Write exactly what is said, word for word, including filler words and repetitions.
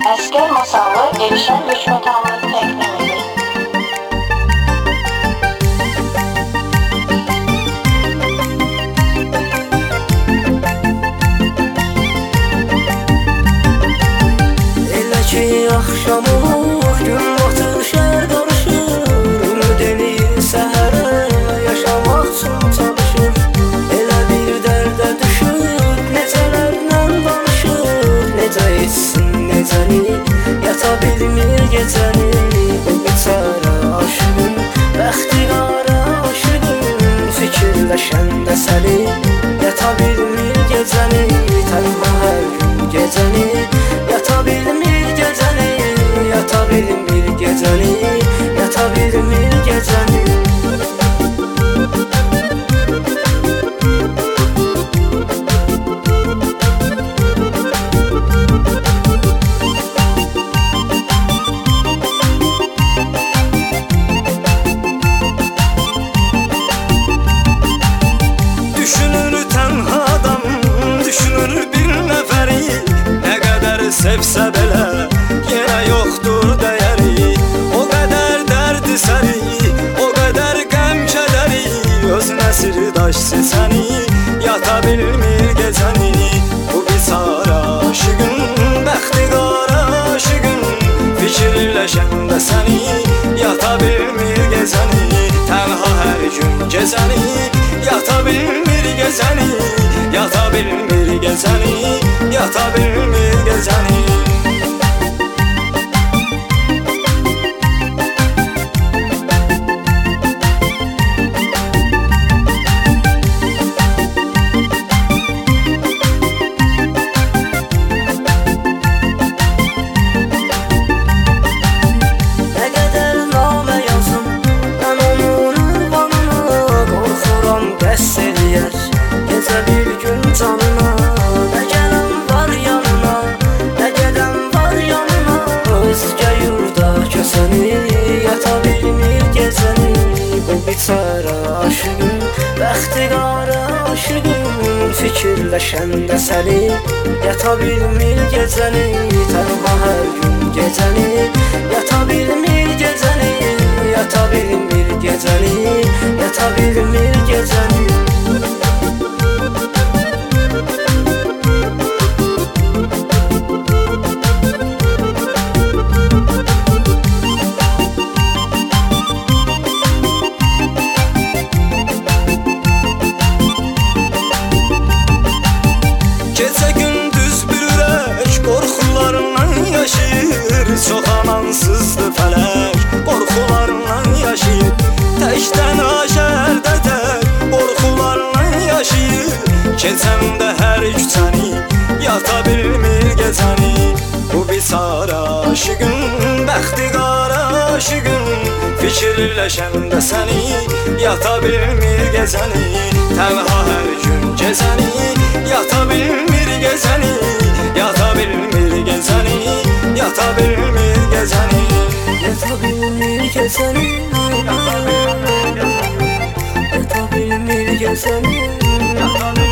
Əskər Masallı Elşən Rüşmətanlı təqdim edir. Elə ki axşam olur, gün batır, şəhər qarışır, ümid eləyir səhərə, yaşamaq üçün çalışır. Elə bir dərdə düşür, necələrlə danışır, necə etsin, necəni, yata bilmir gecəni. Bu biçara aşığım, bəxtiqara aşığım, fikirləşəndə səni, yata bilmir gecəni, tənha hər gün gecəni, yata bilmir gecəni, yata bilmir gecəni, yata bilmir gecəni. Düşünür tənha adam, düşünür bir nəfəri, nə qədər sevsə belə yenə yoxdur dəyəri. O qədər dərdi səri, o qədər qəm kədəri, öz nəsir daşsı səni, yata bilmir gecəni. Bu biçara aşığın, bəxtiqara aşığın, fikirləşəndə səni, yata bilmir gecəni, tənha hər gün gecəni, yata bilmir gecəni, yata bilmir gecəni, yata bilmir gecəni. Nə qədər namə yazım, mən onun ünvanına, qorxuram qəsd eləyər gecə bir gün canına. Nə gələn var yanına, nə gedən var yanına, özgə yurda kösəni, yata bilmir gecəni. Bu biçara aşığım, bəxtiqara aşığım, fikirləşəndə səni, yata bilmir gecəni, tənha hər gün gecəni, yata bilmir gecəni, yata bilmir gecəni, yata bilmir gecəni. Gecə gündüz bir ürək qorxularından yaşayır, çox amansızdır fələk, qorxularından yaşayır. Təkdən aşərdə tək, qorxularından yaşayır, keçəndə hər küçəni, yata bilmir gecəni. Bu biçara aşığın, bəxtiqara aşığın, fikirləşəndə səni, yata bilmir gecəni, tənha hər gün gecəni, yata bilmir gecəni, yata bilmir gecəni, yata bilmir gecəni, yata bilmir gecəni, yata bilmir gecəni, yata bilmir gecəni, yata bilmir